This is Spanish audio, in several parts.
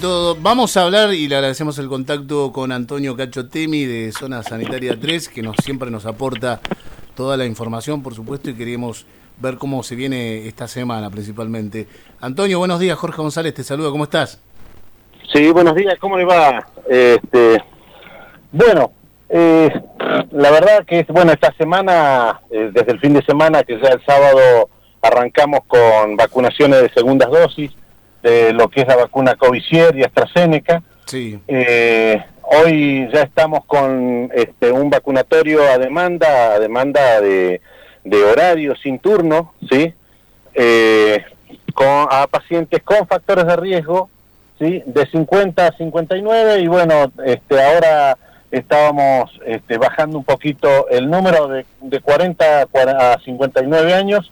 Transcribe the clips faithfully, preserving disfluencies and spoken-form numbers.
todo. Vamos a hablar y le agradecemos el contacto con Antonio Cacho Temi de Zona Sanitaria tres, que nos siempre nos aporta toda la información, por supuesto, y queríamos ver cómo se viene esta semana principalmente. Antonio, buenos días. Jorge González te saluda, ¿cómo estás? Sí, buenos días, ¿cómo le va? Este, bueno, eh, la verdad que, bueno, esta semana, eh, desde el fin de semana, que ya el sábado arrancamos con vacunaciones de segundas dosis, de lo que es la vacuna Covishield y AstraZeneca. Sí. Eh, hoy ya estamos con este, un vacunatorio a demanda, a demanda de, de horario sin turno, ¿sí? Eh, con, a pacientes con factores de riesgo, ¿sí? De cincuenta a cincuenta y nueve, y bueno, este, ahora estábamos este, bajando un poquito el número de, de cuarenta a cincuenta y nueve años,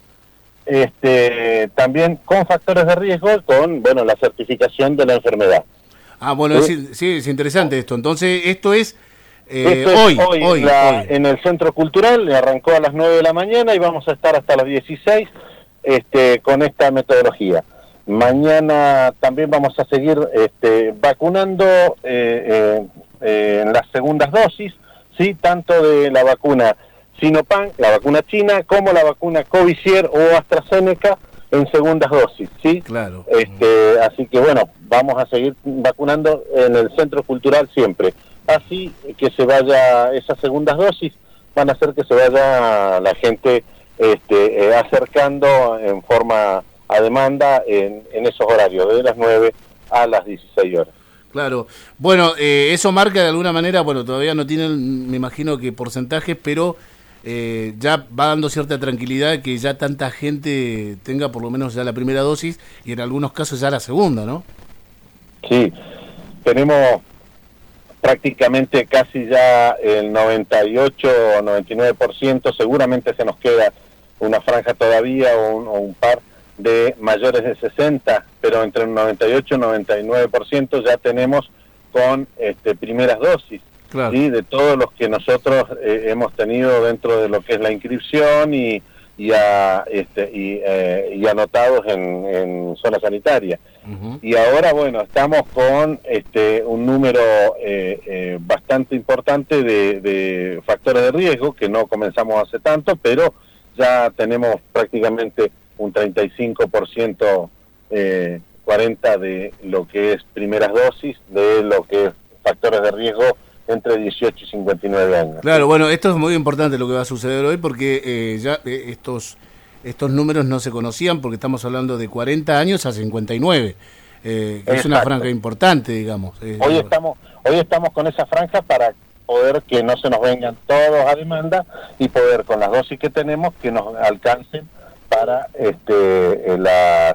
este, también con factores de riesgo, con, bueno, la certificación de la enfermedad. Ah, bueno, ¿Sí? es, sí, es interesante esto. Entonces, esto es, eh, esto es hoy, hoy, hoy, la, hoy. en el Centro Cultural, arrancó a las nueve de la mañana y vamos a estar hasta las dieciséis este, con esta metodología. Mañana también vamos a seguir este, vacunando eh, eh, eh, en las segundas dosis, ¿sí? Tanto de la vacuna Sinopharm, la vacuna china, como la vacuna Covishield o AstraZeneca en segundas dosis, ¿sí? Claro. Este, así que bueno, vamos a seguir vacunando en el Centro Cultural siempre. Así que se vaya esas segundas dosis, van a hacer que se vaya la gente este, eh, acercando en forma a demanda en, en esos horarios, de las nueve a las dieciséis horas. Claro. Bueno, eh, eso marca de alguna manera, bueno, todavía no tienen, me imagino que porcentajes, pero eh, ya va dando cierta tranquilidad que ya tanta gente tenga por lo menos ya la primera dosis y en algunos casos ya la segunda, ¿no? Sí, tenemos prácticamente casi ya el noventa y ocho o noventa y nueve por ciento, seguramente se nos queda una franja todavía o un, o un par de mayores de sesenta, pero entre el noventa y ocho y noventa y nueve por ciento ya tenemos con este, primeras dosis, claro. ¿sí? De todos los que nosotros eh, hemos tenido dentro de lo que es la inscripción y, y, a, este, y, eh, y anotados en, en zona sanitaria. Uh-huh. Y ahora, bueno, estamos con este, un número eh, eh, bastante importante de, de factores de riesgo, que no comenzamos hace tanto, pero ya tenemos prácticamente un treinta y cinco por ciento, eh, cuarenta por ciento de lo que es primeras dosis, de lo que es factores de riesgo entre dieciocho y cincuenta y nueve años. Claro, bueno, esto es muy importante lo que va a suceder hoy porque eh, ya eh, estos estos números no se conocían porque estamos hablando de cuarenta años a cincuenta y nueve, eh, que es una franja importante, digamos. Eh, hoy estamos hoy estamos con esa franja para poder que no se nos vengan todos a demanda y poder con las dosis que tenemos que nos alcancen para este, las,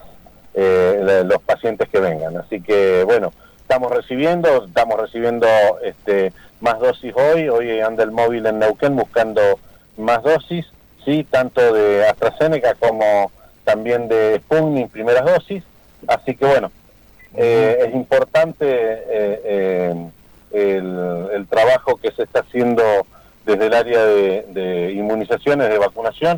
eh, los pacientes que vengan. Así que, bueno, estamos recibiendo, estamos recibiendo este, más dosis hoy. Hoy anda el móvil en Neuquén buscando más dosis, sí, tanto de AstraZeneca como también de Sputnik, primeras dosis. Así que, bueno, eh, es importante eh, eh, el, el trabajo que se está haciendo desde el área de, de inmunizaciones, de vacunación,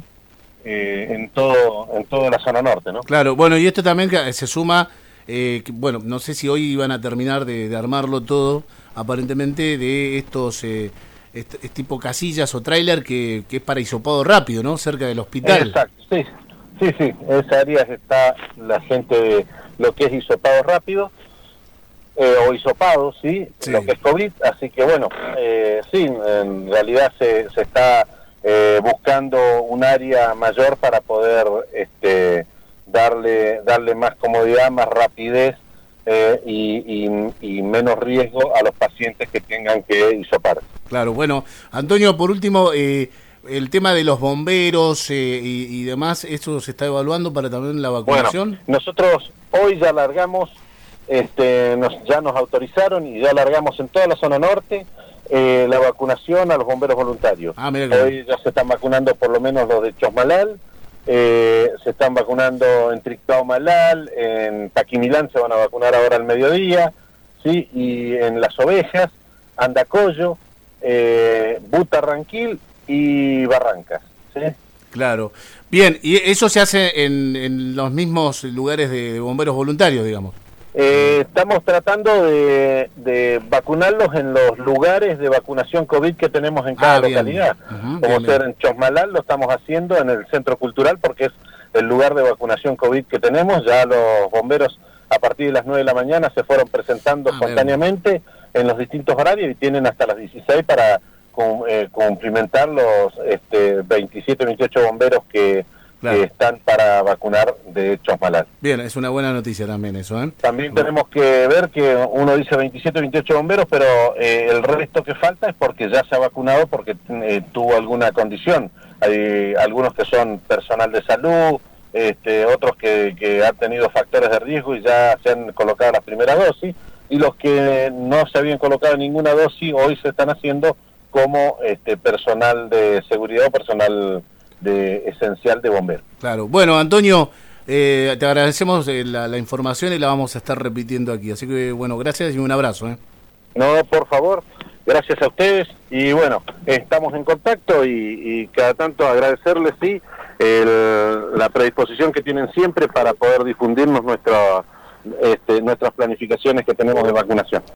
Eh, en todo en toda la zona norte, ¿no? Claro, bueno, y esto también se suma, eh, que, bueno, no sé si hoy iban a terminar de, de armarlo todo, aparentemente, de estos eh, est tipo casillas o tráiler que, que es para hisopado rápido, ¿no? Cerca del hospital. Exacto, sí, sí, sí, en esa área está la gente de lo que es hisopado rápido, eh, o hisopado, ¿sí? Sí, lo que es COVID, así que bueno, eh, sí, en realidad se, se está Eh, buscando un área mayor para poder este, darle darle más comodidad, más rapidez eh, y, y, y menos riesgo a los pacientes que tengan que hisopar. Claro, bueno, Antonio, por último, eh, el tema de los bomberos eh, y, y demás, ¿eso se está evaluando para también la vacunación? Bueno, nosotros hoy ya largamos, este, nos, ya nos autorizaron y ya largamos en toda la zona norte Eh, la vacunación a los bomberos voluntarios. Ah, mira que... Hoy ya se están vacunando por lo menos los de Chosmalal, eh, se están vacunando en Trictaumalal, en Taquimilán se van a vacunar ahora al mediodía, ¿sí? Y en Las Ovejas, Andacollo, eh, Butarranquil y Barrancas, ¿sí? Claro. Bien, y eso se hace en, en los mismos lugares de, de bomberos voluntarios, digamos. Eh, estamos tratando de, de vacunarlos en los lugares de vacunación COVID que tenemos en cada ah, localidad. Uh-huh, Como bien, ser bien. en Chosmalal, lo estamos haciendo en el Centro Cultural porque es el lugar de vacunación COVID que tenemos. Ya los bomberos a partir de las nueve de la mañana se fueron presentando ah, espontáneamente bien. en los distintos horarios y tienen hasta las dieciséis para eh, cumplimentar los este, veintisiete, veintiocho bomberos que... Claro. que están para vacunar de Chosmalal. Bien, es una buena noticia también eso, ¿eh? También bueno. tenemos que ver que uno dice veintisiete, veintiocho bomberos, pero eh, el resto que falta es porque ya se ha vacunado porque eh, tuvo alguna condición. Hay algunos que son personal de salud, este, otros que, que han tenido factores de riesgo y ya se han colocado las primeras dosis, y los que no se habían colocado ninguna dosis hoy se están haciendo como este, personal de seguridad o personal de esencial de bomberos. Claro. Bueno, Antonio, eh, te agradecemos eh, la, la información y la vamos a estar repitiendo aquí. Así que, bueno, gracias y un abrazo. ¿eh? No, por favor, gracias a ustedes. Y bueno, estamos en contacto y, y cada tanto agradecerles, sí, el, la predisposición que tienen siempre para poder difundirnos nuestra, este, nuestras planificaciones que tenemos de vacunación.